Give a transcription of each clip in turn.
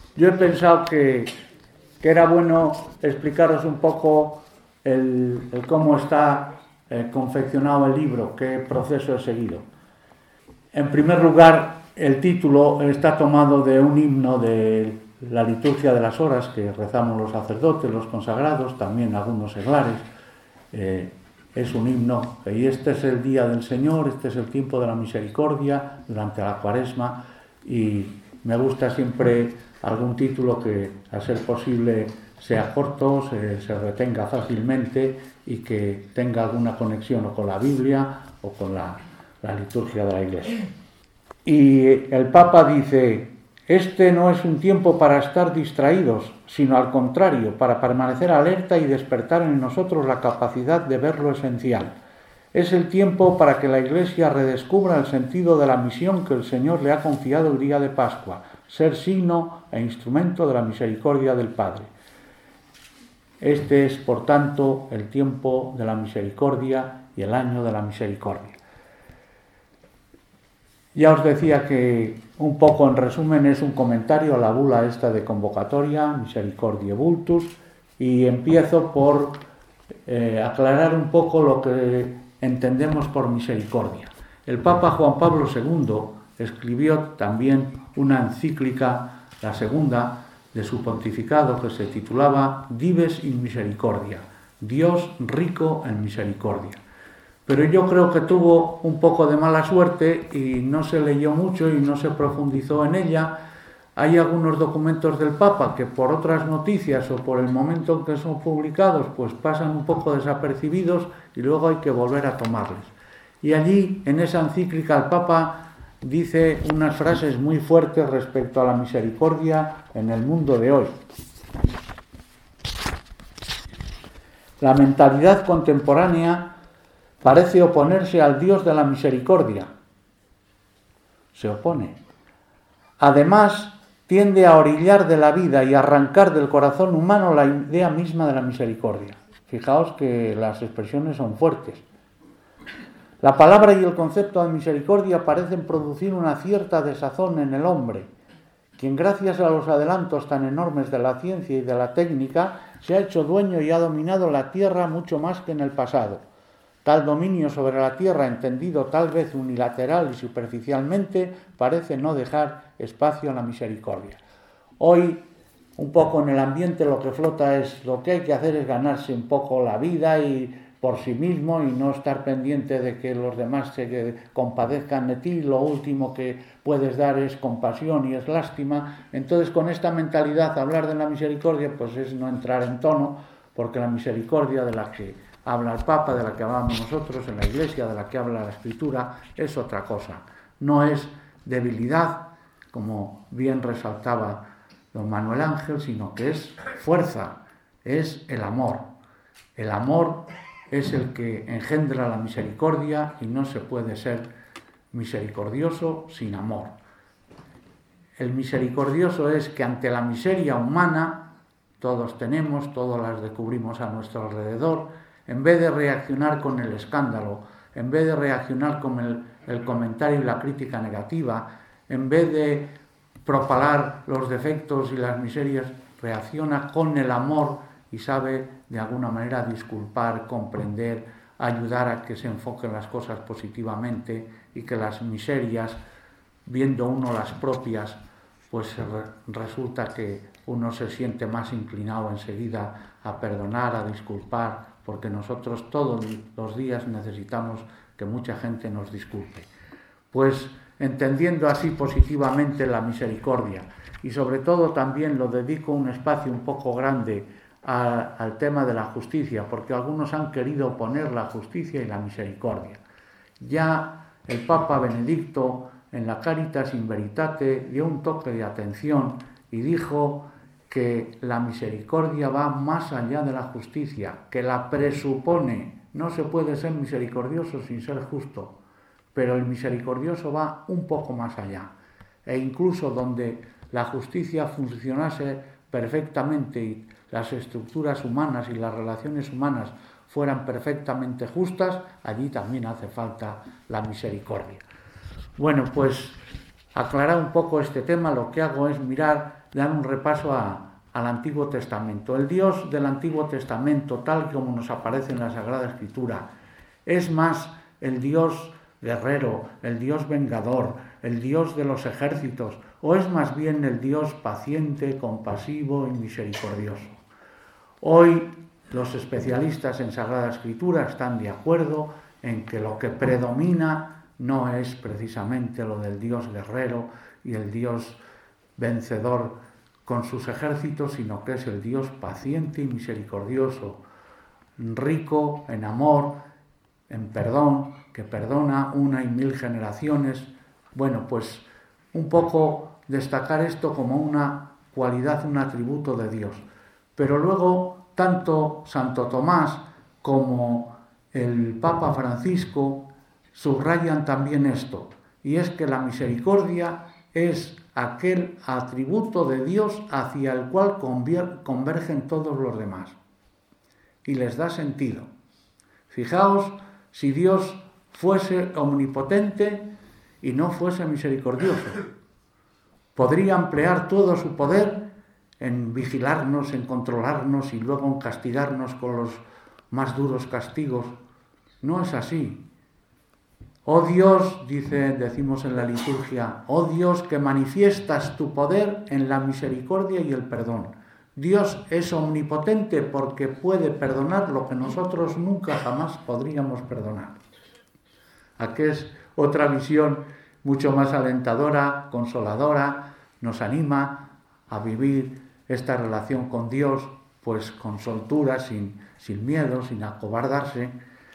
Yo he pensado que era bueno explicaros un poco el cómo está confeccionado el libro, qué proceso he seguido. En primer lugar, el título está tomado de un himno de la liturgia de las horas que rezamos los sacerdotes, los consagrados, también algunos seglares. Es un himno, y este es el día del Señor, este es el tiempo de la misericordia durante la Cuaresma, y me gusta siempre algún título que, a ser posible, sea corto, se retenga fácilmente y que tenga alguna conexión o con la Biblia o con la liturgia de la Iglesia. Y el Papa dice: este no es un tiempo para estar distraídos, sino al contrario, para permanecer alerta y despertar en nosotros la capacidad de ver lo esencial. Es el tiempo para que la Iglesia redescubra el sentido de la misión que el Señor le ha confiado el día de Pascua, ser signo e instrumento de la misericordia del Padre. Este es, por tanto, el tiempo de la misericordia y el año de la misericordia. Ya os decía que, un poco en resumen, es un comentario a la bula esta de convocatoria, Misericordiae Vultus, y empiezo por aclarar un poco lo que entendemos por misericordia. El Papa Juan Pablo II escribió también una encíclica, la segunda de su pontificado, que se titulaba Dives in Misericordia, Dios rico en misericordia. Pero yo creo que tuvo un poco de mala suerte y no se leyó mucho y no se profundizó en ella. Hay algunos documentos del Papa que, por otras noticias o por el momento en que son publicados, pues pasan un poco desapercibidos y luego hay que volver a tomarles. Y allí, en esa encíclica, el Papa dice unas frases muy fuertes respecto a la misericordia en el mundo de hoy. La mentalidad contemporánea parece oponerse al Dios de la misericordia. Se opone. Además, tiende a orillar de la vida y arrancar del corazón humano la idea misma de la misericordia. Fijaos que las expresiones son fuertes. La palabra y el concepto de misericordia parecen producir una cierta desazón en el hombre, quien, gracias a los adelantos tan enormes de la ciencia y de la técnica, se ha hecho dueño y ha dominado la tierra mucho más que en el pasado. Tal dominio sobre la tierra, entendido tal vez unilateral y superficialmente, parece no dejar espacio a la misericordia. Hoy, un poco en el ambiente, lo que flota es: lo que hay que hacer es ganarse un poco la vida y por sí mismo, y no estar pendiente de que los demás se compadezcan de ti. Lo último que puedes dar es compasión y es lástima. Entonces, con esta mentalidad, hablar de la misericordia pues es no entrar en tono, porque la misericordia de la que habla el Papa, de la que hablamos nosotros en la Iglesia, de la que habla la Escritura, es otra cosa. No es debilidad, como bien resaltaba don Manuel Ángel, sino que es fuerza, es el amor. El amor es el que engendra la misericordia y no se puede ser misericordioso sin amor. El misericordioso es que ante la miseria humana, todos tenemos, todos las descubrimos a nuestro alrededor, en vez de reaccionar con el escándalo, en vez de reaccionar con el comentario y la crítica negativa, en vez de propalar los defectos y las miserias, reacciona con el amor y sabe de alguna manera disculpar, comprender, ayudar a que se enfoquen las cosas positivamente y que las miserias, viendo uno las propias, pues resulta que uno se siente más inclinado enseguida a perdonar, a disculpar, porque nosotros todos los días necesitamos que mucha gente nos disculpe. Pues entendiendo así positivamente la misericordia, y sobre todo también lo dedico un espacio un poco grande al tema de la justicia, porque algunos han querido poner la justicia y la misericordia. Ya el Papa Benedicto, en la Caritas in Veritate, dio un toque de atención y dijo que la misericordia va más allá de la justicia, que la presupone. No se puede ser misericordioso sin ser justo, pero el misericordioso va un poco más allá. E incluso donde la justicia funcionase perfectamente y las estructuras humanas y las relaciones humanas fueran perfectamente justas, allí también hace falta la misericordia. Bueno, pues aclarar un poco este tema, lo que hago es mirar dar un repaso al Antiguo Testamento. El Dios del Antiguo Testamento, tal como nos aparece en la Sagrada Escritura, es más el Dios guerrero, el Dios vengador, el Dios de los ejércitos, o es más bien el Dios paciente, compasivo y misericordioso. Hoy los especialistas en Sagrada Escritura están de acuerdo en que lo que predomina no es precisamente lo del Dios guerrero y el Dios vencedor con sus ejércitos, sino que es el Dios paciente y misericordioso, rico en amor, en perdón, que perdona una y mil generaciones. Bueno, pues un poco destacar esto como una cualidad, un atributo de Dios. Pero luego, tanto Santo Tomás como el Papa Francisco subrayan también esto, y es que la misericordia es aquel atributo de Dios hacia el cual convergen todos los demás y les da sentido. Fijaos, si Dios fuese omnipotente y no fuese misericordioso, podría emplear todo su poder en vigilarnos, en controlarnos y luego en castigarnos con los más duros castigos. No es así. Oh Dios, decimos en la liturgia, oh Dios, que manifiestas tu poder en la misericordia y el perdón. Dios es omnipotente porque puede perdonar lo que nosotros nunca jamás podríamos perdonar. Aquí es otra visión mucho más alentadora, consoladora, nos anima a vivir esta relación con Dios, pues con soltura, sin miedo, sin acobardarse.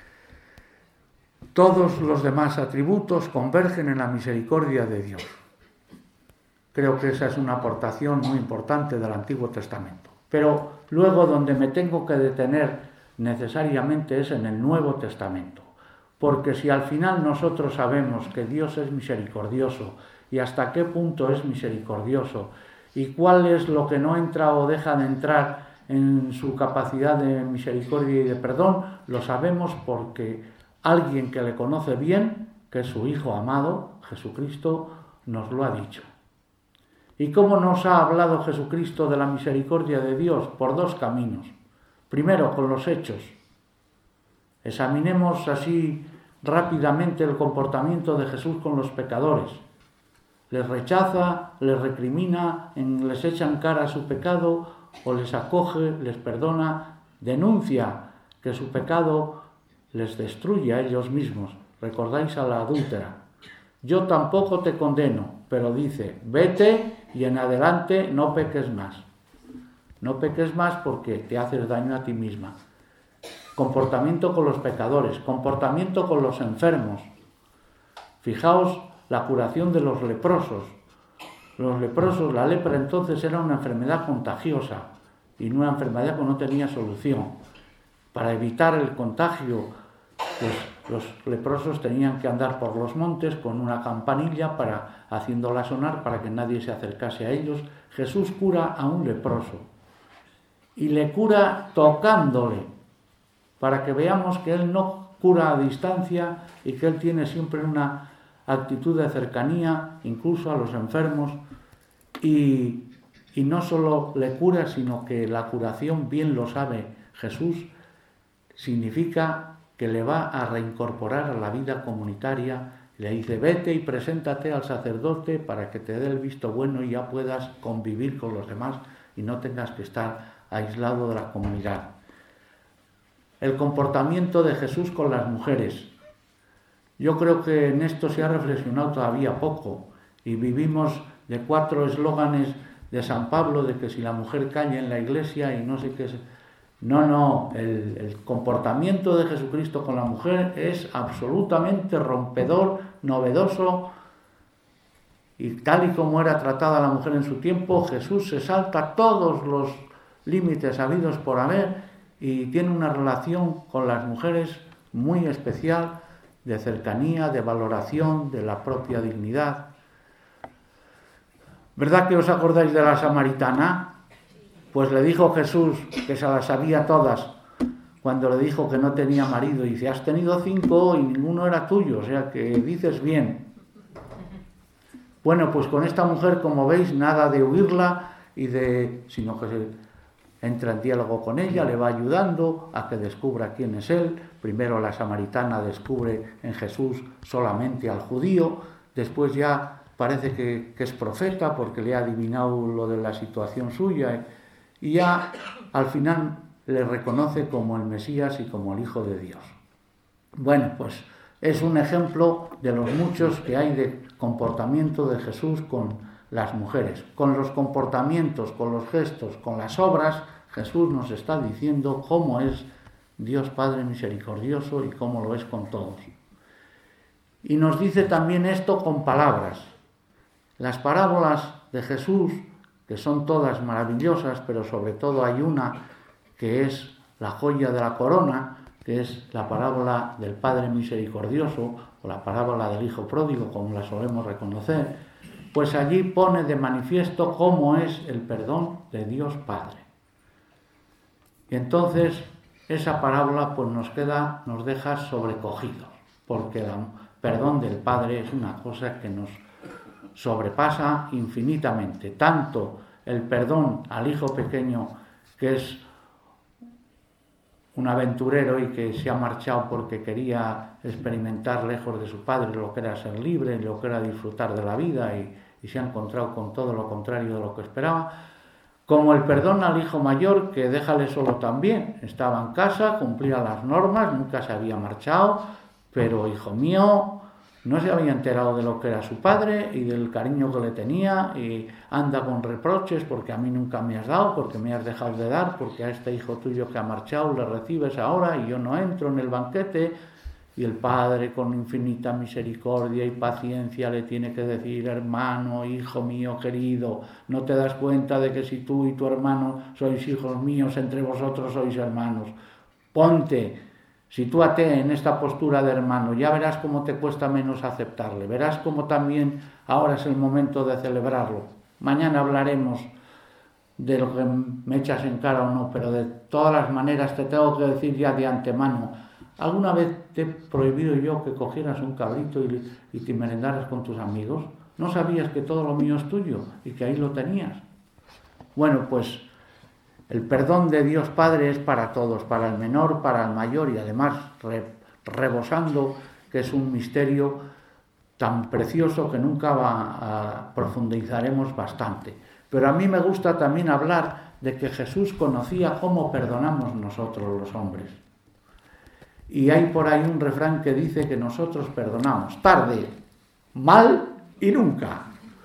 Todos los demás atributos convergen en la misericordia de Dios. Creo que esa es una aportación muy importante del Antiguo Testamento. Pero luego donde me tengo que detener necesariamente es en el Nuevo Testamento. Porque si al final nosotros sabemos que Dios es misericordioso y hasta qué punto es misericordioso y cuál es lo que no entra o deja de entrar en su capacidad de misericordia y de perdón, lo sabemos porque alguien que le conoce bien, que es su Hijo amado, Jesucristo, nos lo ha dicho. ¿Y cómo nos ha hablado Jesucristo de la misericordia de Dios? Por dos caminos. Primero, con los hechos. Examinemos así rápidamente el comportamiento de Jesús con los pecadores. Les rechaza, les recrimina, les echa en cara su pecado o les acoge, les perdona, denuncia que su pecado les destruye a ellos mismos. Recordáis a la adúltera. Yo tampoco te condeno, pero dice, vete y en adelante no peques más. No peques más porque te haces daño a ti misma. Comportamiento con los pecadores, comportamiento con los enfermos. Fijaos la curación de los leprosos. Los leprosos, la lepra entonces era una enfermedad contagiosa y una enfermedad que no tenía solución. Para evitar el contagio, pues los leprosos tenían que andar por los montes con una campanilla haciéndola sonar para que nadie se acercase a ellos. Jesús cura a un leproso y le cura tocándole, para que veamos que Él no cura a distancia y que Él tiene siempre una actitud de cercanía, incluso a los enfermos, y no solo le cura, sino que la curación, bien lo sabe Jesús, significa que le va a reincorporar a la vida comunitaria. Le dice, vete y preséntate al sacerdote para que te dé el visto bueno y ya puedas convivir con los demás y no tengas que estar aislado de la comunidad. El comportamiento de Jesús con las mujeres. Yo creo que en esto se ha reflexionado todavía poco y vivimos de 4 eslóganes de San Pablo de que si la mujer calla en la iglesia y no sé qué. No, el comportamiento de Jesucristo con la mujer es absolutamente rompedor, novedoso, y tal y como era tratada la mujer en su tiempo, Jesús se salta todos los límites habidos por haber y tiene una relación con las mujeres muy especial, de cercanía, de valoración, de la propia dignidad. ¿Verdad que os acordáis de la samaritana? Pues le dijo Jesús, que se las sabía todas, cuando le dijo que no tenía marido, y dice, has tenido 5 y ninguno era tuyo, o sea que dices bien. Bueno, pues con esta mujer, como veis, nada de huirla, sino que entra en diálogo con ella, le va ayudando a que descubra quién es él. Primero la samaritana descubre en Jesús solamente al judío, después ya parece que es profeta porque le ha adivinado lo de la situación suya, y ya al final le reconoce como el Mesías y como el Hijo de Dios. Bueno, pues es un ejemplo de los muchos que hay de comportamiento de Jesús con las mujeres. Con los comportamientos, con los gestos, con las obras, Jesús nos está diciendo cómo es Dios Padre misericordioso y cómo lo es con todos. Y nos dice también esto con palabras. Las parábolas de Jesús, que son todas maravillosas, pero sobre todo hay una que es la joya de la corona, que es la parábola del Padre misericordioso, o la parábola del Hijo pródigo, como la solemos reconocer, pues allí pone de manifiesto cómo es el perdón de Dios Padre. Y entonces esa parábola pues nos deja sobrecogidos, porque el perdón del Padre es una cosa que nos sobrepasa infinitamente, tanto el perdón al hijo pequeño, que es un aventurero y que se ha marchado porque quería experimentar lejos de su padre lo que era ser libre, lo que era disfrutar de la vida, y se ha encontrado con todo lo contrario de lo que esperaba, como el perdón al hijo mayor, que déjale solo también, estaba en casa, cumplía las normas, nunca se había marchado, pero hijo mío, no se había enterado de lo que era su padre y del cariño que le tenía, y anda con reproches porque a mí nunca me has dado, porque me has dejado de dar, porque a este hijo tuyo que ha marchado le recibes ahora y yo no entro en el banquete. Y el padre, con infinita misericordia y paciencia, le tiene que decir: hermano, hijo mío querido, ¿no te das cuenta de que si tú y tu hermano sois hijos míos, entre vosotros sois hermanos? Ponte, sitúate en esta postura de hermano, ya verás cómo te cuesta menos aceptarle, verás cómo también ahora es el momento de celebrarlo. Mañana hablaremos de lo que me echas en cara o no, pero de todas las maneras te tengo que decir ya de antemano: ¿alguna vez te he prohibido yo que cogieras un cabrito y te merendaras con tus amigos? ¿No sabías que todo lo mío es tuyo y que ahí lo tenías? Bueno, pues el perdón de Dios Padre es para todos, para el menor, para el mayor, y además rebosando que es un misterio tan precioso que nunca profundizaremos bastante. Pero a mí me gusta también hablar de que Jesús conocía cómo perdonamos nosotros los hombres. Y hay por ahí un refrán que dice que nosotros perdonamos tarde, mal y nunca,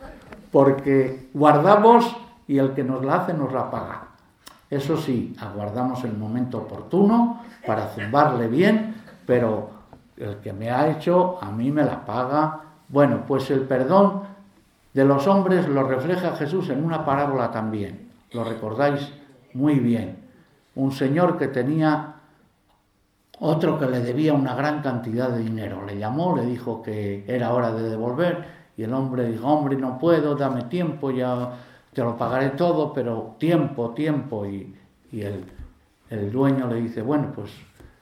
porque guardamos y el que nos la hace nos la paga. Eso sí, aguardamos el momento oportuno para zumbarle bien, pero el que me ha hecho a mí me la paga. Bueno, pues el perdón de los hombres lo refleja Jesús en una parábola también. Lo recordáis muy bien. Un señor que tenía otro que le debía una gran cantidad de dinero. Le llamó, le dijo que era hora de devolver, y el hombre dijo: hombre, no puedo, dame tiempo, ya te lo pagaré todo, pero tiempo. Y el dueño le dice: bueno, pues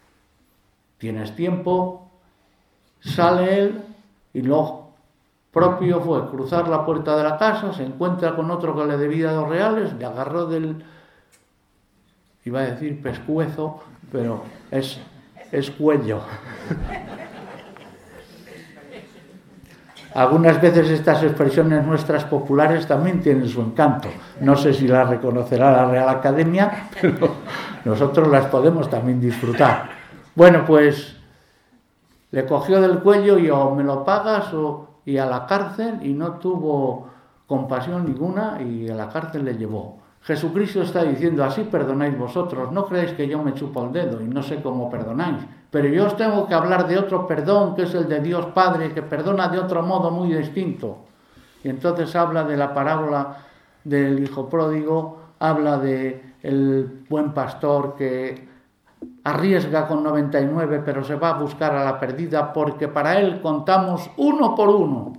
tienes tiempo. Sale él y lo propio fue cruzar la puerta de la casa, se encuentra con otro que le debía 2 reales, le agarró del, iba a decir pescuezo, pero es cuello. Algunas veces estas expresiones nuestras populares también tienen su encanto. No sé si las reconocerá la Real Academia, pero nosotros las podemos también disfrutar. Bueno, pues le cogió del cuello y o me lo pagas y a la cárcel, y no tuvo compasión ninguna y a la cárcel le llevó. Jesucristo está diciendo: así perdonáis vosotros, no creéis que yo me chupo el dedo y no sé cómo perdonáis, pero yo os tengo que hablar de otro perdón, que es el de Dios Padre, que perdona de otro modo muy distinto. Y entonces habla de la parábola del hijo pródigo, habla de el buen pastor que arriesga con 99, pero se va a buscar a la perdida, porque para él contamos uno por uno.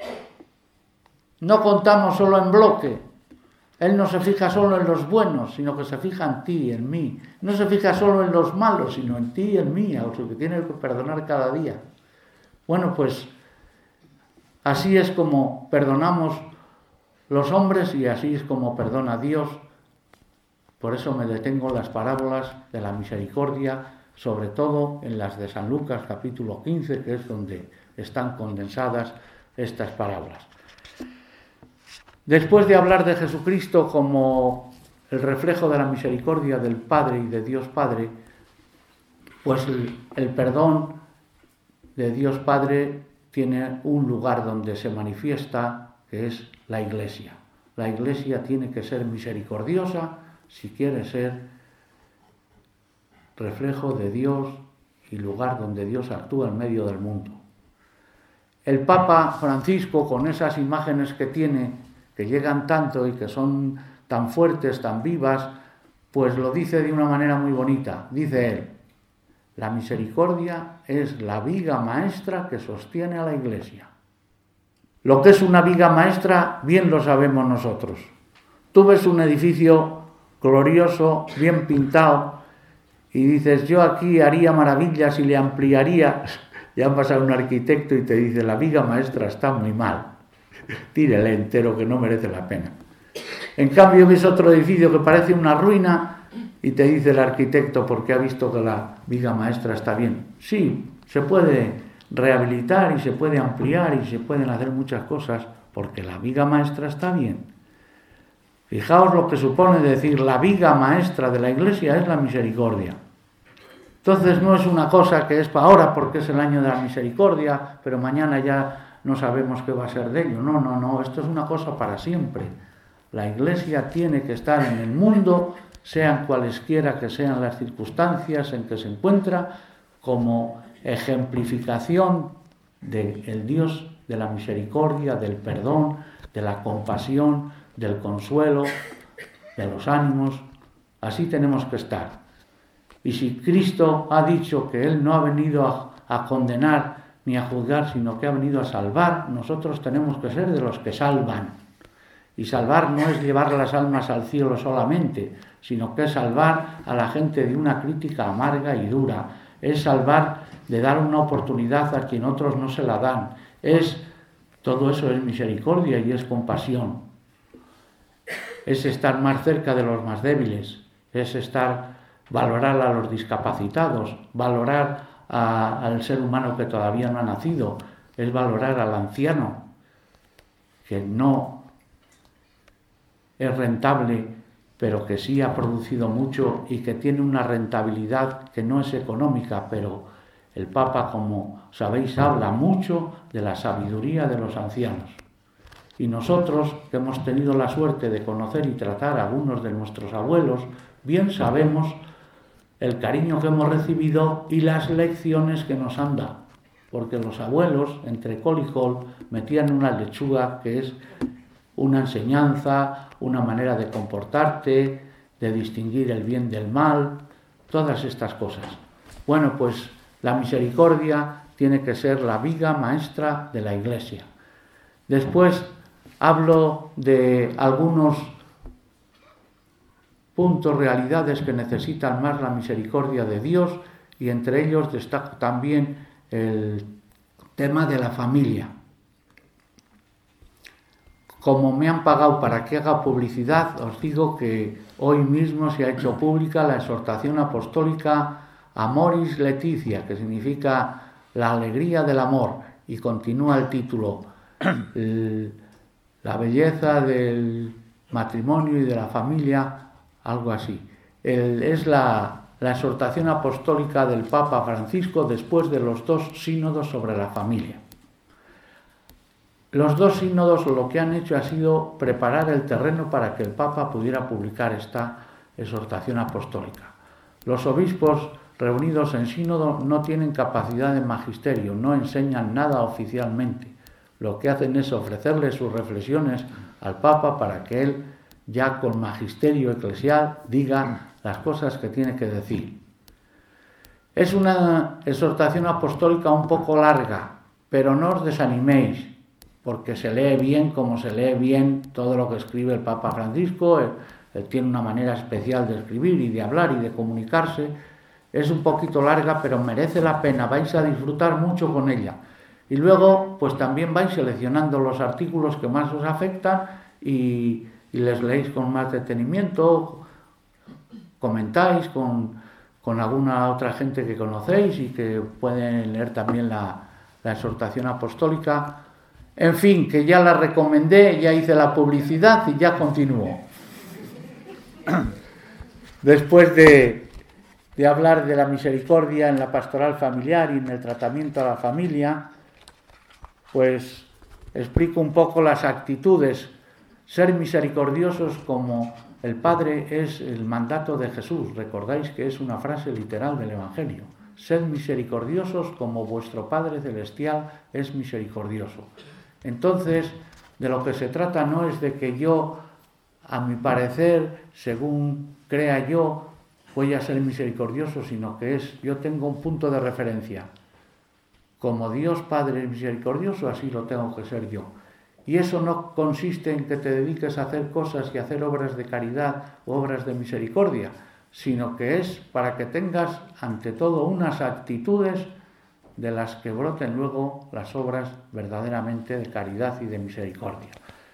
No contamos solo en bloque. Él no se fija solo en los buenos, sino que se fija en ti y en mí. No se fija solo en los malos, sino en ti y en mí, a los que tiene que perdonar cada día. Bueno, pues así es como perdonamos los hombres, y así es como perdona Dios. Por eso me detengo en las parábolas de la misericordia, sobre todo en las de San Lucas capítulo 15, que es donde están condensadas estas parábolas. Después de hablar de Jesucristo como el reflejo de la misericordia del Padre y de Dios Padre, pues el perdón de Dios Padre tiene un lugar donde se manifiesta, que es la Iglesia. La Iglesia tiene que ser misericordiosa si quiere ser reflejo de Dios y lugar donde Dios actúa en medio del mundo. El Papa Francisco, con esas imágenes que tiene, que llegan tanto y que son tan fuertes, tan vivas, pues lo dice de una manera muy bonita. Dice él: la misericordia es la viga maestra que sostiene a la Iglesia. Lo que es una viga maestra, bien lo sabemos nosotros. Tú ves un edificio glorioso, bien pintado, y dices, yo aquí haría maravillas y le ampliaría. Ya pasa un arquitecto y te dice, la viga maestra está muy mal, tírele entero que no merece la pena. En cambio ves otro edificio que parece una ruina y te dice el arquitecto, porque ha visto que la viga maestra está bien. Sí, se puede rehabilitar y se puede ampliar y se pueden hacer muchas cosas porque la viga maestra está bien. Fijaos lo que supone decir la viga maestra de la Iglesia es la misericordia. Entonces no es una cosa que es para ahora porque es el año de la misericordia, pero mañana ya no sabemos qué va a ser de ello. No, esto es una cosa para siempre. La Iglesia tiene que estar en el mundo, sean cualesquiera que sean las circunstancias en que se encuentra, como ejemplificación del Dios de la misericordia, del perdón, de la compasión, del consuelo, de los ánimos. Así tenemos que estar. Y si Cristo ha dicho que Él no ha venido a condenar ni a juzgar, sino que ha venido a salvar, nosotros tenemos que ser de los que salvan. Y salvar no es llevar las almas al cielo solamente, sino que es salvar a la gente de una crítica amarga y dura. Es salvar de dar una oportunidad a quien otros no se la dan. Todo eso es misericordia y es compasión. Es estar más cerca de los más débiles, es valorar a los discapacitados, valorar al ser humano que todavía no ha nacido, es valorar al anciano, que no es rentable, pero que sí ha producido mucho y que tiene una rentabilidad que no es económica, pero el Papa, como sabéis, habla mucho de la sabiduría de los ancianos. Y nosotros, que hemos tenido la suerte de conocer y tratar a algunos de nuestros abuelos, bien sabemos el cariño que hemos recibido y las lecciones que nos han dado. Porque los abuelos, entre col y col, metían una lechuga que es una enseñanza, una manera de comportarte, de distinguir el bien del mal, todas estas cosas. Bueno, pues la misericordia tiene que ser la viga maestra de la Iglesia. Después hablo de algunos puntos, realidades que necesitan más la misericordia de Dios, y entre ellos destaco también el tema de la familia. Como me han pagado para que haga publicidad, os digo que hoy mismo se ha hecho pública la exhortación apostólica Amoris Laetitia, que significa la alegría del amor, y continúa el título, la belleza del matrimonio y de la familia, algo así. Es la exhortación apostólica del Papa Francisco después de los 2 sínodos sobre la familia. Los 2 sínodos lo que han hecho ha sido preparar el terreno para que el Papa pudiera publicar esta exhortación apostólica. Los obispos reunidos en sínodo no tienen capacidad de magisterio, no enseñan nada oficialmente. Lo que hacen es ofrecerle sus reflexiones al Papa para que él, ya con magisterio eclesial, diga las cosas que tiene que decir. Es una exhortación apostólica un poco larga, pero no os desaniméis, porque se lee bien como se lee bien todo lo que escribe el Papa Francisco. Él tiene una manera especial de escribir y de hablar y de comunicarse. Es un poquito larga, pero merece la pena, vais a disfrutar mucho con ella. Y luego, pues también vais seleccionando los artículos que más os afectan y les leéis con más detenimiento, comentáis con alguna otra gente que conocéis y que pueden leer también la exhortación apostólica. En fin, que ya la recomendé, ya hice la publicidad y ya continúo. Después de hablar de la misericordia en la pastoral familiar y en el tratamiento a la familia, pues explico un poco las actitudes. Ser misericordiosos como el Padre es el mandato de Jesús. Recordáis que es una frase literal del Evangelio. Sed misericordiosos como vuestro Padre Celestial es misericordioso. Entonces, de lo que se trata no es de que yo, a mi parecer, según crea yo, voy a ser misericordioso, sino que yo tengo un punto de referencia. Como Dios Padre es misericordioso, así lo tengo que ser yo. Y eso no consiste en que te dediques a hacer cosas y hacer obras de caridad o obras de misericordia, sino que es para que tengas ante todo unas actitudes de las que broten luego las obras verdaderamente de caridad y de misericordia.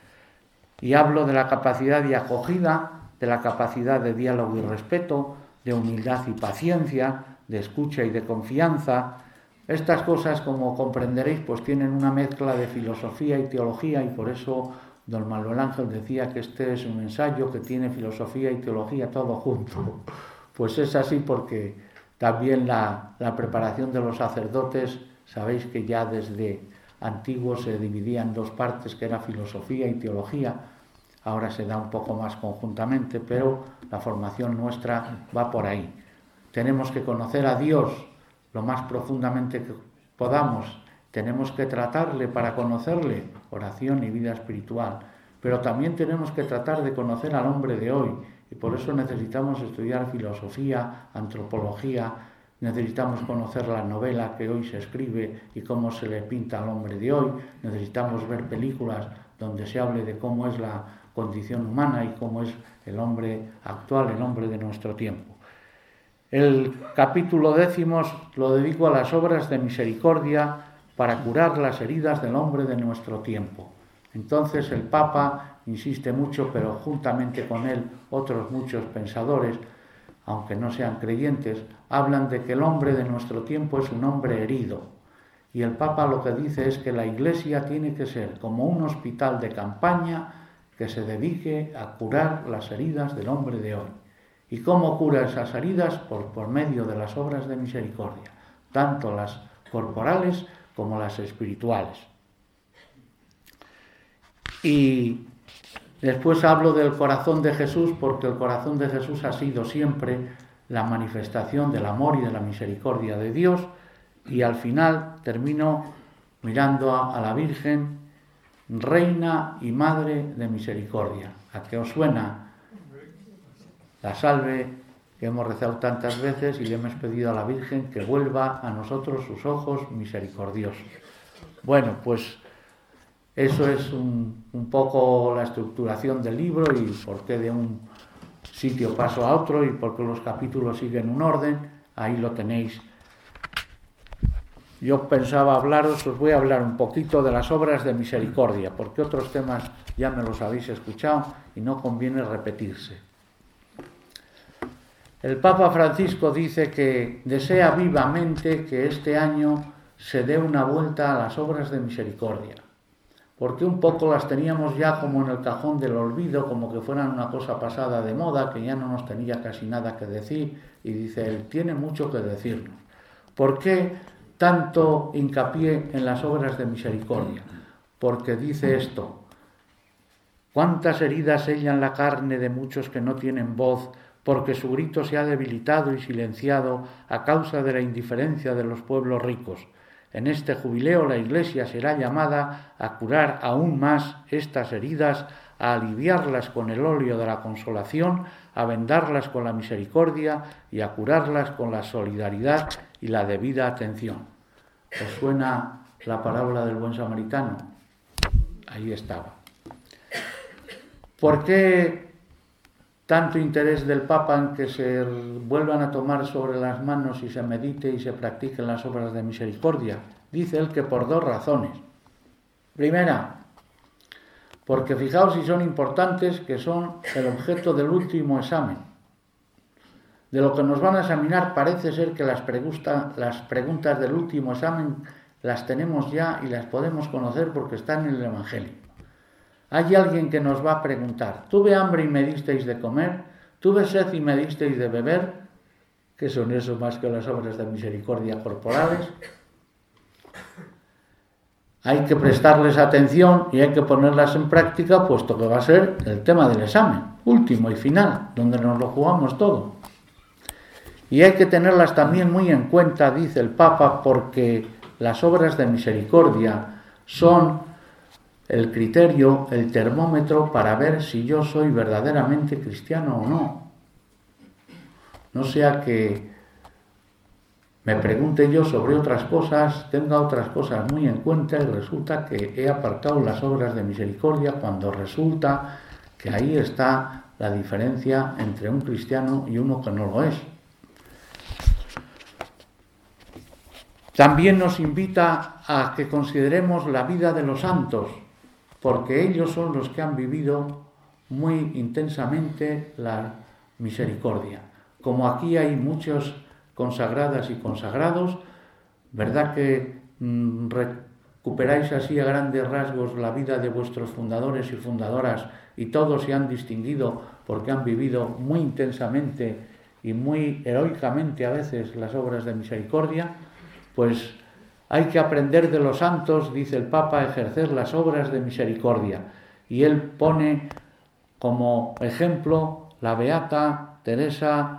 Y hablo de la capacidad de acogida, de la capacidad de diálogo y respeto, de humildad y paciencia, de escucha y de confianza. Estas cosas, como comprenderéis, pues tienen una mezcla de filosofía y teología, y por eso don Manuel Ángel decía que este es un ensayo que tiene filosofía y teología todo junto. Pues es así porque también la preparación de los sacerdotes, sabéis que ya desde antiguo se dividía en dos partes, que era filosofía y teología. Ahora se da un poco más conjuntamente, pero la formación nuestra va por ahí. Tenemos que conocer a Dios lo más profundamente que podamos. Tenemos que tratarle para conocerle, oración y vida espiritual. Pero también tenemos que tratar de conocer al hombre de hoy. Y por eso necesitamos estudiar filosofía, antropología, necesitamos conocer la novela que hoy se escribe y cómo se le pinta al hombre de hoy. Necesitamos ver películas donde se hable de cómo es la condición humana y cómo es el hombre actual, el hombre de nuestro tiempo. El capítulo 10 lo dedico a las obras de misericordia para curar las heridas del hombre de nuestro tiempo. Entonces el Papa insiste mucho, pero juntamente con él otros muchos pensadores, aunque no sean creyentes, hablan de que el hombre de nuestro tiempo es un hombre herido. Y el Papa lo que dice es que la Iglesia tiene que ser como un hospital de campaña que se dedique a curar las heridas del hombre de hoy. ¿Y cómo cura esas heridas? Por medio de las obras de misericordia, tanto las corporales como las espirituales. Y después hablo del corazón de Jesús, porque el corazón de Jesús ha sido siempre la manifestación del amor y de la misericordia de Dios. Y al final termino mirando a la Virgen, Reina y Madre de Misericordia. ¿A qué os suena la salve que hemos rezado tantas veces y le hemos pedido a la Virgen que vuelva a nosotros sus ojos misericordiosos? Bueno, pues eso es un poco la estructuración del libro y por qué de un sitio paso a otro y por qué los capítulos siguen un orden. Ahí lo tenéis. Yo pensaba os voy a hablar un poquito de las obras de misericordia, porque otros temas ya me los habéis escuchado y no conviene repetirse. El Papa Francisco dice que desea vivamente que este año se dé una vuelta a las obras de misericordia, porque un poco las teníamos ya como en el cajón del olvido, como que fueran una cosa pasada de moda, que ya no nos tenía casi nada que decir, y dice él, tiene mucho que decirnos. ¿Por qué tanto hincapié en las obras de misericordia? Porque dice esto: cuántas heridas sellan la carne de muchos que no tienen voz, porque su grito se ha debilitado y silenciado a causa de la indiferencia de los pueblos ricos. En este jubileo la Iglesia será llamada a curar aún más estas heridas, a aliviarlas con el óleo de la consolación, a vendarlas con la misericordia y a curarlas con la solidaridad y la debida atención. ¿Os suena la parábola del buen samaritano? Ahí estaba. ¿Por qué tanto interés del Papa en que se vuelvan a tomar sobre las manos y se medite y se practiquen las obras de misericordia? Dice él que por dos razones. Primera, porque fijaos si son importantes, que son el objeto del último examen. De lo que nos van a examinar parece ser que las preguntas del último examen las tenemos ya y las podemos conocer porque están en el Evangelio. Hay alguien que nos va a preguntar: tuve hambre y me disteis de comer, tuve sed y me disteis de beber. ¿Qué son eso más que las obras de misericordia corporales? Hay que prestarles atención y hay que ponerlas en práctica, puesto que va a ser el tema del examen, último y final, donde nos lo jugamos todo. Y hay que tenerlas también muy en cuenta, dice el Papa, porque las obras de misericordia son el criterio, el termómetro para ver si yo soy verdaderamente cristiano o no. No sea que me pregunte yo sobre otras cosas, tenga otras cosas muy en cuenta y resulta que he apartado las obras de misericordia, cuando resulta que ahí está la diferencia entre un cristiano y uno que no lo es. También nos invita a que consideremos la vida de los santos, porque ellos son los que han vivido muy intensamente la misericordia. Como aquí hay muchos consagradas y consagrados, ¿verdad que recuperáis así a grandes rasgos la vida de vuestros fundadores y fundadoras y todos se han distinguido porque han vivido muy intensamente y muy heroicamente a veces las obras de misericordia? Pues hay que aprender de los santos, dice el Papa, a ejercer las obras de misericordia. Y él pone como ejemplo la beata Teresa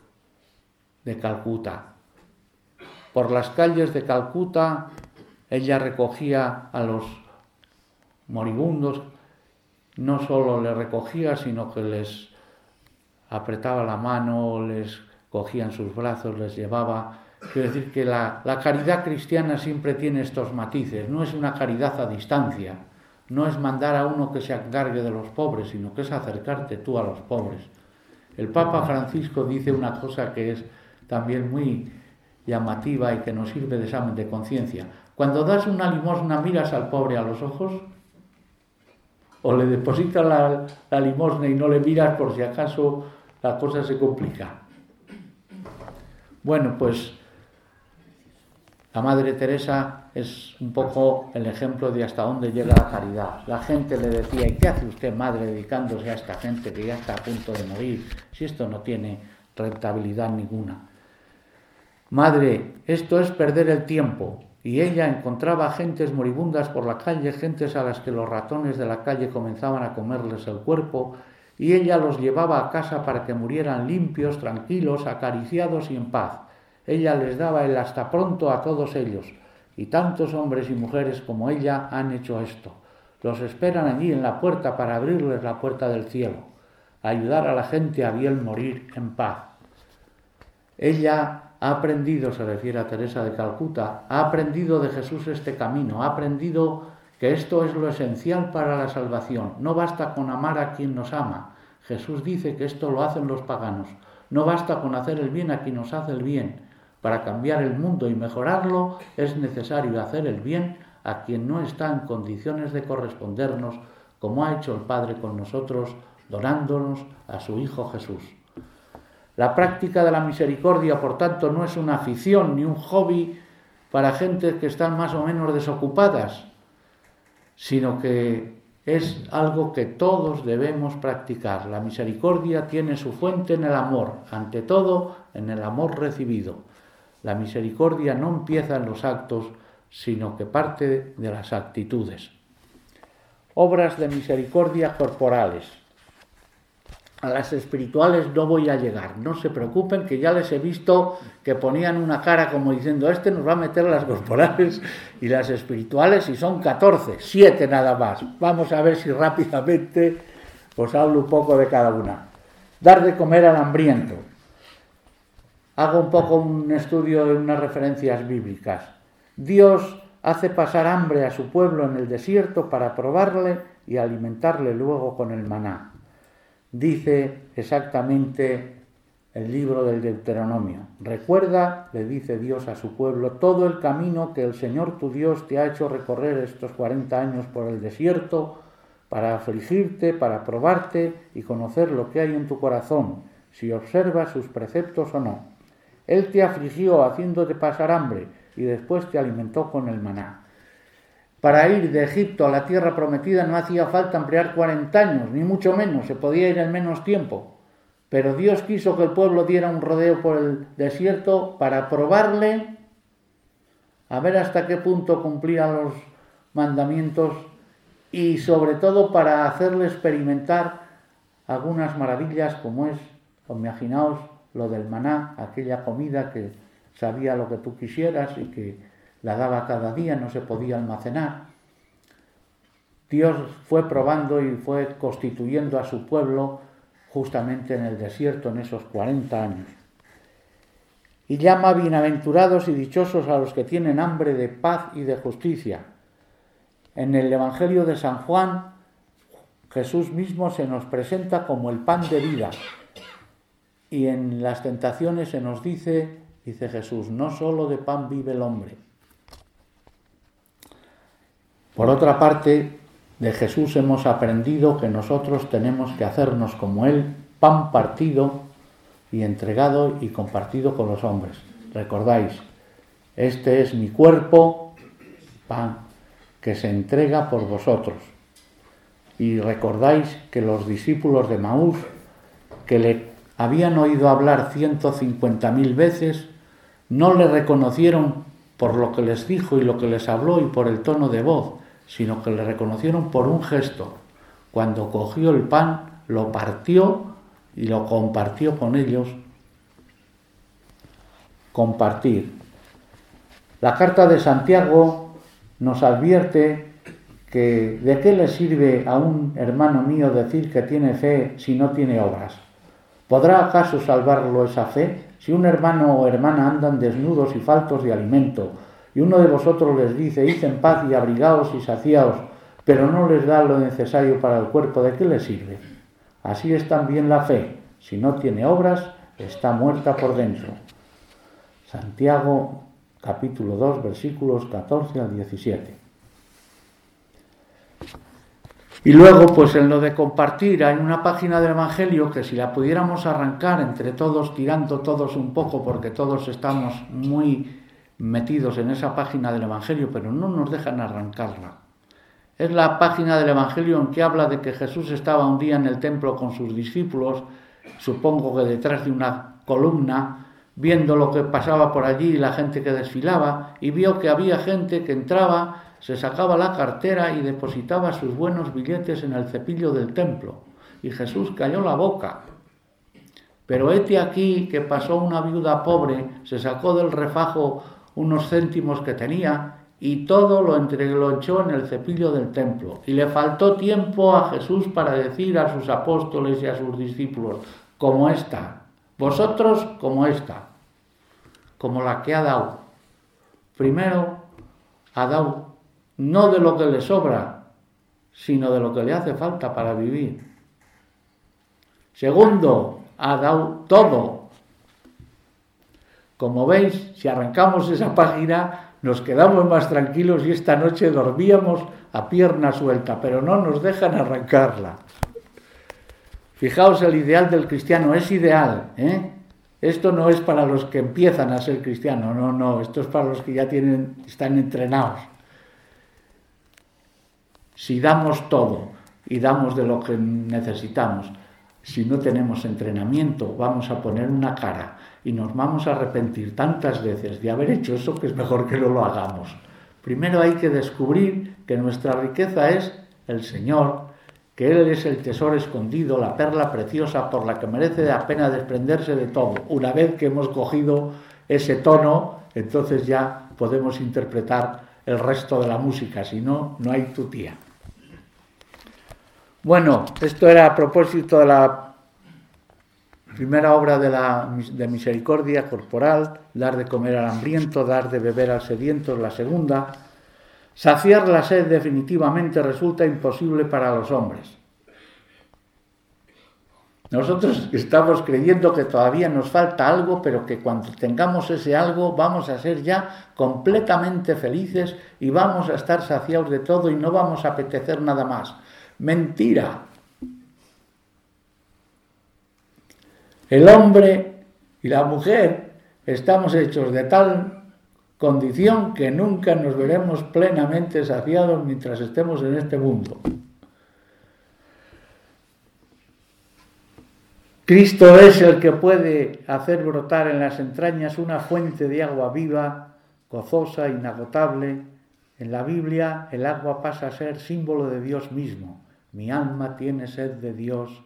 de Calcuta. Por las calles de Calcuta ella recogía a los moribundos, no solo les recogía, sino que les apretaba la mano, les cogía en sus brazos, les llevaba. Quiero decir que la caridad cristiana siempre tiene estos matices, no es una caridad a distancia, no es mandar a uno que se encargue de los pobres, sino que es acercarte tú a los pobres. El Papa Francisco dice una cosa que es también muy llamativa y que nos sirve de examen de conciencia. Cuando das una limosna, ¿miras al pobre a los ojos? ¿O le depositas la limosna y no le miras por si acaso la cosa se complica? Bueno, pues la Madre Teresa es un poco el ejemplo de hasta dónde llega la caridad. La gente le decía: ¿y qué hace usted, madre, dedicándose a esta gente que ya está a punto de morir, si esto no tiene rentabilidad ninguna? Madre, esto es perder el tiempo. Y ella encontraba gentes moribundas por la calle, gentes a las que los ratones de la calle comenzaban a comerles el cuerpo, y ella los llevaba a casa para que murieran limpios, tranquilos, acariciados y en paz. Ella les daba el hasta pronto a todos ellos, y tantos hombres y mujeres como ella han hecho esto. Los esperan allí en la puerta para abrirles la puerta del cielo, ayudar a la gente a bien morir en paz. Ella ha aprendido, se refiere a Teresa de Calcuta, ha aprendido de Jesús este camino, ha aprendido que esto es lo esencial para la salvación. No basta con amar a quien nos ama. Jesús dice que esto lo hacen los paganos. No basta con hacer el bien a quien nos hace el bien. Para cambiar el mundo y mejorarlo es necesario hacer el bien a quien no está en condiciones de correspondernos, como ha hecho el Padre con nosotros, donándonos a su Hijo Jesús. La práctica de la misericordia, por tanto, no es una afición ni un hobby para gente que están más o menos desocupadas, sino que es algo que todos debemos practicar. La misericordia tiene su fuente en el amor, ante todo en el amor recibido. La misericordia no empieza en los actos, sino que parte de las actitudes. Obras de misericordia corporales. A las espirituales no voy a llegar, no se preocupen, que ya les he visto que ponían una cara como diciendo: este nos va a meter las corporales y las espirituales, y son 14, 7 nada más. Vamos a ver si rápidamente os hablo un poco de cada una. Dar de comer al hambriento. Hago un poco un estudio de unas referencias bíblicas. Dios hace pasar hambre a su pueblo en el desierto para probarle y alimentarle luego con el maná. Dice exactamente el libro del Deuteronomio: recuerda, le dice Dios a su pueblo, todo el camino que el Señor tu Dios te ha hecho recorrer estos 40 años por el desierto, para afligirte, para probarte y conocer lo que hay en tu corazón, si observas sus preceptos o no. Él te afligió haciéndote pasar hambre y después te alimentó con el maná. Para ir de Egipto a la tierra prometida no hacía falta emplear 40 años, ni mucho menos, se podía ir en menos tiempo. Pero Dios quiso que el pueblo diera un rodeo por el desierto para probarle, a ver hasta qué punto cumplía los mandamientos y sobre todo para hacerle experimentar algunas maravillas como es, imaginaos, lo del maná, aquella comida que sabía lo que tú quisieras y que la daba cada día, no se podía almacenar. Dios fue probando y fue constituyendo a su pueblo justamente en el desierto en esos 40 años. Y llama bienaventurados y dichosos a los que tienen hambre de paz y de justicia. En el Evangelio de San Juan, Jesús mismo se nos presenta como el pan de vida. Y en las tentaciones se nos dice Jesús, no solo de pan vive el hombre. Por otra parte, de Jesús hemos aprendido que nosotros tenemos que hacernos como Él, pan partido y entregado y compartido con los hombres. Recordáis, este es mi cuerpo, pan, que se entrega por vosotros. Y recordáis que los discípulos de Maús, que le habían oído hablar 150.000 veces, no le reconocieron por lo que les dijo y lo que les habló y por el tono de voz, sino que le reconocieron por un gesto. Cuando cogió el pan, lo partió y lo compartió con ellos. Compartir. La carta de Santiago nos advierte que ¿de qué le sirve a un hermano mío decir que tiene fe si no tiene obras? ¿Podrá acaso salvarlo esa fe? Si un hermano o hermana andan desnudos y faltos de alimento, y uno de vosotros les dice, id en paz y abrigaos y saciaos, pero no les da lo necesario para el cuerpo, ¿de qué les sirve? Así es también la fe. Si no tiene obras, está muerta por dentro. Santiago, capítulo 2, versículos 14 al 17. Y luego, pues en lo de compartir, hay una página del Evangelio que si la pudiéramos arrancar entre todos, tirando todos un poco, porque todos estamos muy metidos en esa página del Evangelio, pero no nos dejan arrancarla. Es la página del Evangelio en que habla de que Jesús estaba un día en el templo con sus discípulos, supongo que detrás de una columna, viendo lo que pasaba por allí y la gente que desfilaba, y vio que había gente que entraba, se sacaba la cartera y depositaba sus buenos billetes en el cepillo del templo. Y Jesús calló la boca. Pero hete aquí que pasó una viuda pobre, se sacó del refajo unos céntimos que tenía y todo lo echó en el cepillo del templo. Y le faltó tiempo a Jesús para decir a sus apóstoles y a sus discípulos, como esta, vosotros como esta, como la que ha dado. Primero, ha dado no de lo que le sobra, sino de lo que le hace falta para vivir. Segundo, ha dado todo. Como veis, si arrancamos esa página, nos quedamos más tranquilos y esta noche dormíamos a pierna suelta, pero no nos dejan arrancarla. Fijaos, el ideal del cristiano es ideal, ¿eh? Esto no es para los que empiezan a ser cristianos, no, esto es para los que ya están entrenados. Si damos todo y damos de lo que necesitamos, si no tenemos entrenamiento, vamos a poner una cara y nos vamos a arrepentir tantas veces de haber hecho eso que es mejor que no lo hagamos. Primero hay que descubrir que nuestra riqueza es el Señor, que Él es el tesoro escondido, la perla preciosa por la que merece la pena desprenderse de todo. Una vez que hemos cogido ese tono, entonces ya podemos interpretar el resto de la música, si no, no hay tutía. Bueno, esto era a propósito de la primera obra de misericordia corporal, dar de comer al hambriento, dar de beber al sediento, la segunda. Saciar la sed definitivamente resulta imposible para los hombres. Nosotros estamos creyendo que todavía nos falta algo, pero que cuando tengamos ese algo vamos a ser ya completamente felices y vamos a estar saciados de todo y no vamos a apetecer nada más. Mentira. El hombre y la mujer estamos hechos de tal condición que nunca nos veremos plenamente saciados mientras estemos en este mundo. Cristo es el que puede hacer brotar en las entrañas una fuente de agua viva, gozosa, inagotable. En la Biblia el agua pasa a ser símbolo de Dios mismo. Mi alma tiene sed de Dios.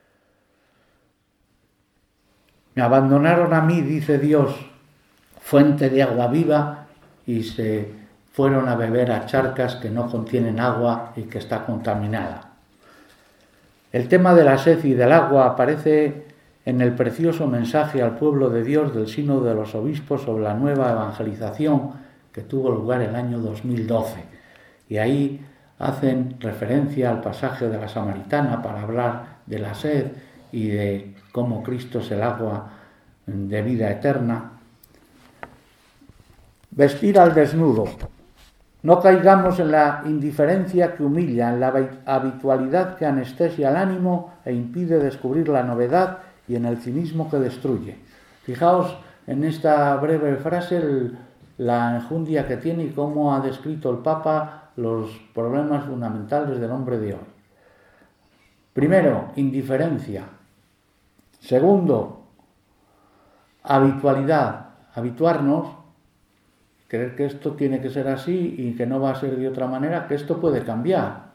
Me abandonaron a mí, dice Dios, fuente de agua viva, y se fueron a beber a charcas que no contienen agua y que está contaminada. El tema de la sed y del agua aparece en el precioso mensaje al pueblo de Dios del Sínodo de los Obispos sobre la nueva evangelización que tuvo lugar el año 2012. Y ahí hacen referencia al pasaje de la Samaritana para hablar de la sed y de cómo Cristo es el agua de vida eterna. Vestir al desnudo. No caigamos en la indiferencia que humilla, en la habitualidad que anestesia el ánimo e impide descubrir la novedad, y en el cinismo que destruye. Fijaos en esta breve frase la enjundia que tiene y cómo ha descrito el Papa los problemas fundamentales del hombre de hoy. Primero, indiferencia. Segundo, habitualidad, habituarnos, creer que esto tiene que ser así y que no va a ser de otra manera, que esto puede cambiar.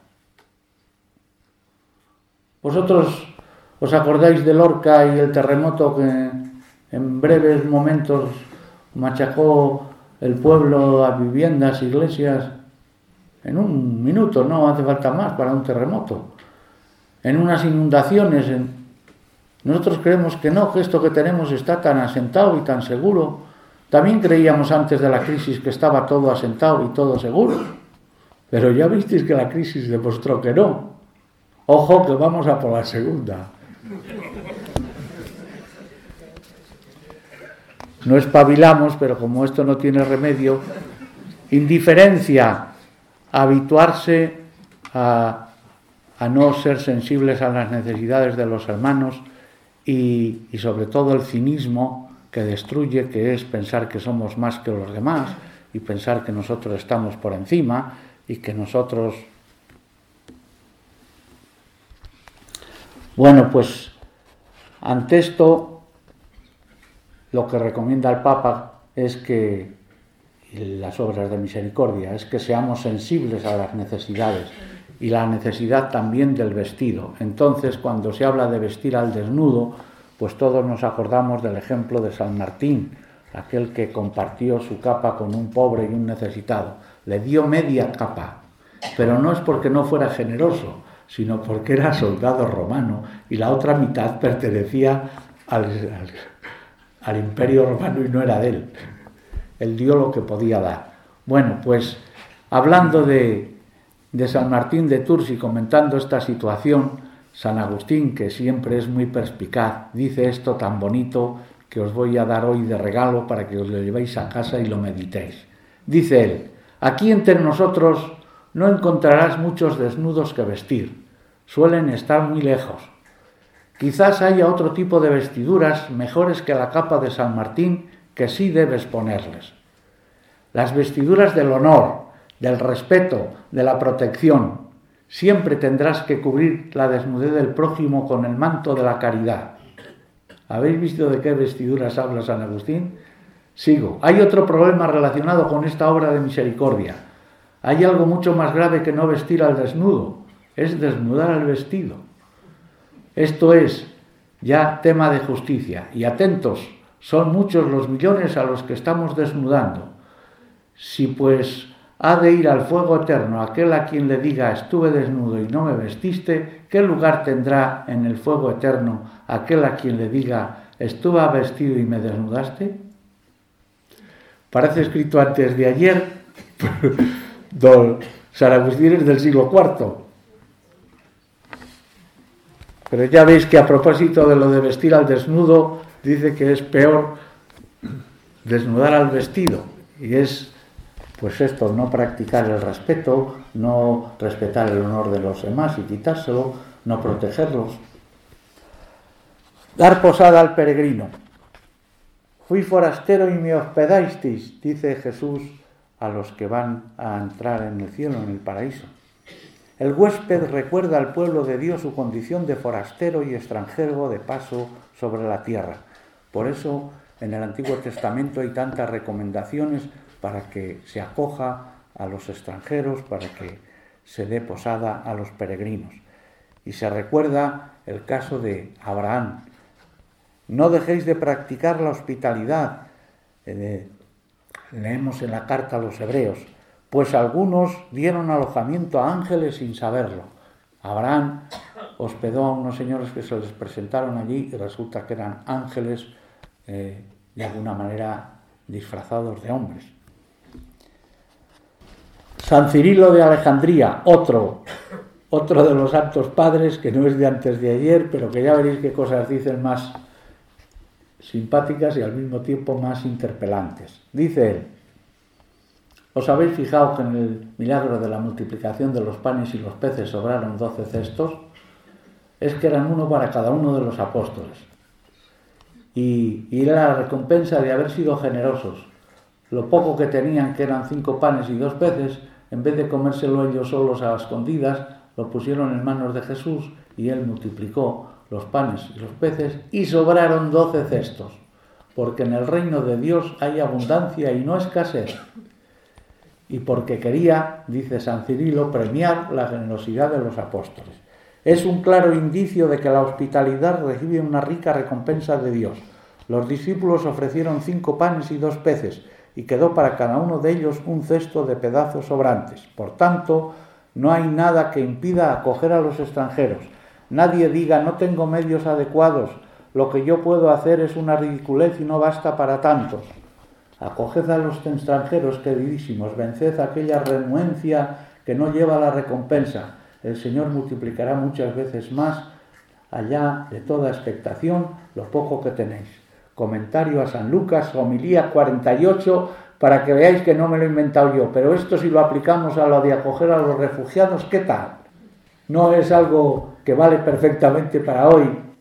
Vosotros os acordáis de Lorca y el terremoto que en breves momentos machacó el pueblo a viviendas, iglesias, en un minuto, no hace falta más para un terremoto, en unas inundaciones. Nosotros creemos que no, que esto que tenemos está tan asentado y tan seguro. También creíamos antes de la crisis que estaba todo asentado y todo seguro, pero ya visteis que la crisis demostró que no. Ojo que vamos a por la segunda. No espabilamos, pero como esto no tiene remedio, indiferencia, habituarse a no ser sensibles a las necesidades de los hermanos y sobre todo el cinismo que destruye, que es pensar que somos más que los demás y pensar que nosotros estamos por encima y que nosotros... Bueno, pues ante esto lo que recomienda el Papa es que, y las obras de misericordia, es que seamos sensibles a las necesidades y la necesidad también del vestido. Entonces, cuando se habla de vestir al desnudo, pues todos nos acordamos del ejemplo de San Martín, aquel que compartió su capa con un pobre y un necesitado. Le dio media capa, pero no es porque no fuera generoso, sino porque era soldado romano y la otra mitad pertenecía al imperio romano y no era de él. Él dio lo que podía dar. Bueno, pues hablando de San Martín de Tours y comentando esta situación, San Agustín, que siempre es muy perspicaz, dice esto tan bonito que os voy a dar hoy de regalo para que os lo llevéis a casa y lo meditéis. Dice él: aquí entre nosotros no encontrarás muchos desnudos que vestir, suelen estar muy lejos. Quizás haya otro tipo de vestiduras mejores que la capa de San Martín que sí debes ponerles. Las vestiduras del honor, del respeto, de la protección. Siempre tendrás que cubrir la desnudez del prójimo con el manto de la caridad. ¿Habéis visto de qué vestiduras habla San Agustín? Sigo. Hay otro problema relacionado con esta obra de misericordia. Hay algo mucho más grave que no vestir al desnudo. Es desnudar al vestido. Esto es ya tema de justicia. Y atentos, son muchos los millones a los que estamos desnudando. Si pues ha de ir al fuego eterno aquel a quien le diga estuve desnudo y no me vestiste, ¿qué lugar tendrá en el fuego eterno aquel a quien le diga estuve vestido y me desnudaste? Parece escrito antes de ayer. San Agustín es del siglo IV. Pero ya veis que a propósito de lo de vestir al desnudo, dice que es peor desnudar al vestido. Y es pues esto, no practicar el respeto, no respetar el honor de los demás y quitárselo, no protegerlos. Dar posada al peregrino. Fui forastero y me hospedasteis, dice Jesús a los que van a entrar en el cielo, en el paraíso. El huésped recuerda al pueblo de Dios su condición de forastero y extranjero de paso sobre la tierra. Por eso en el Antiguo Testamento hay tantas recomendaciones para que se acoja a los extranjeros, para que se dé posada a los peregrinos. Y se recuerda el caso de Abraham. No dejéis de practicar la hospitalidad. Leemos en la carta a los hebreos, pues algunos dieron alojamiento a ángeles sin saberlo. Abraham hospedó a unos señores que se les presentaron allí y resulta que eran ángeles de alguna manera disfrazados de hombres. San Cirilo de Alejandría, otro de los santos padres, que no es de antes de ayer, pero que ya veréis qué cosas dicen más simpáticas y al mismo tiempo más interpelantes. Dice él: ¿os habéis fijado que en el milagro de la multiplicación de los panes y los peces sobraron 12 cestos? Es que eran uno para cada uno de los apóstoles. Y era la recompensa de haber sido generosos. Lo poco que tenían, que eran 5 panes y 2 peces, en vez de comérselo ellos solos a escondidas, lo pusieron en manos de Jesús y él multiplicó los panes y los peces y sobraron 12 cestos, porque en el reino de Dios hay abundancia y no escasez. Y porque quería, dice San Cirilo, premiar la generosidad de los apóstoles. Es un claro indicio de que la hospitalidad recibe una rica recompensa de Dios. Los discípulos ofrecieron 5 panes y 2 peces, y quedó para cada uno de ellos un cesto de pedazos sobrantes. Por tanto, no hay nada que impida acoger a los extranjeros. Nadie diga, no tengo medios adecuados, lo que yo puedo hacer es una ridiculez y no basta para tantos. Acoged a los extranjeros, queridísimos, venced aquella renuencia que no lleva a la recompensa. El Señor multiplicará muchas veces más, allá de toda expectación, lo poco que tenéis. Comentario a San Lucas, homilía 48, para que veáis que no me lo he inventado yo. Pero esto, si lo aplicamos a lo de acoger a los refugiados, ¿qué tal? No es algo que vale perfectamente para hoy,